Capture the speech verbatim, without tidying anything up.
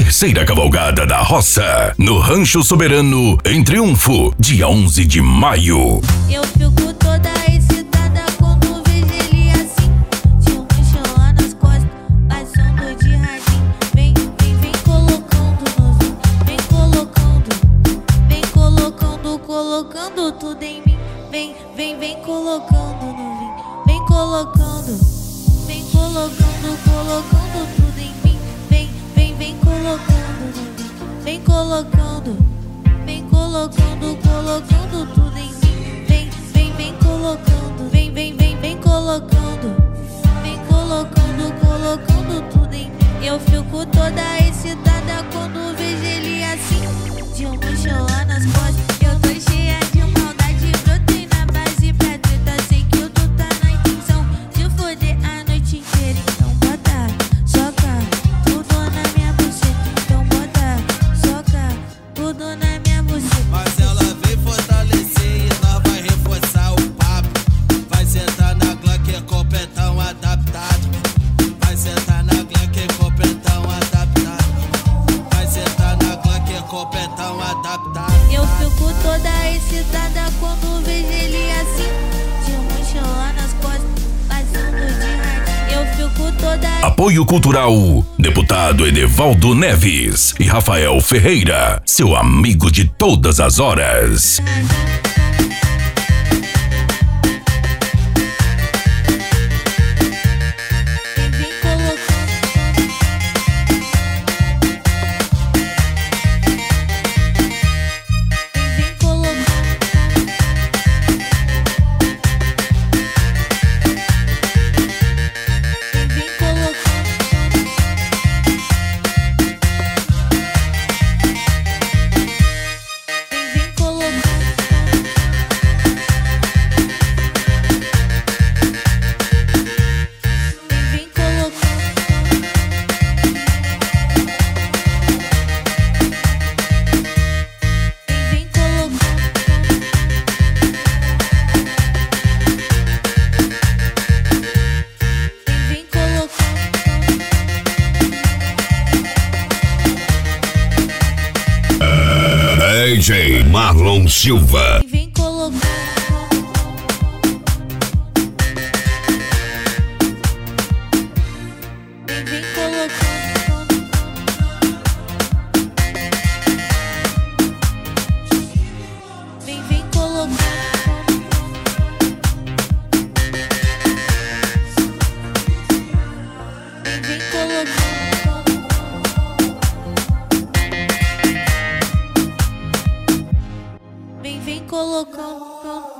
terceira cavalgada da roça, no Rancho Soberano, em Triunfo, dia onze de maio. Eu fico toda excitada quando vejo ele assim, de um mochilão nas costas, passando de radinho. Vem, vem, vem colocando no vinho, vem colocando, vem colocando, colocando tudo em mim. Vem, vem, vem colocando no vinho, vem colocando, vem colocando, colocando tudo em mim. Vem, vem, vem colocando no vinho, vem colocando, vem colocando, colocando tudo em mim. Vem, vem, vem colocando, vem, vem, vem, vem colocando, vem colocando, colocando tudo em mim. Eu fico toda excitada quando vejo ele assim, de um mochilão nas costas. Eu tô cheia de maldade, brotei na base pra treta. Sei que eu tô tá na intenção de foder a noite inteira. Então bota, soca, tudo na minha buceta. Então bota, soca, tudo na minha buceta. Mas ela vem fortalecer e nós vai reforçar o papo. Vai sentar na Glock, é completão adaptado. Vai sentar na Glock, é completão adaptado. Vai sentar na Glock, é completão adaptado. Eu fico toda excitada quando vejo ele assim, de um mochilão nas costas, passando de radinho. Eu fico toda. Apoio Cultural, deputado Edevaldo Neves e Rafael Ferreira, seu amigo de todas as horas. Vem, vem colocando, vem, vem colocando, vem, vem colocando, vem, vem colocando. Vem colocando, vem colocando, vem colocando, D J Marlon Silva. vem colocando. Vem, vem colocando, vem, vem colocando, vem, vem colocando, vem, vem colocando.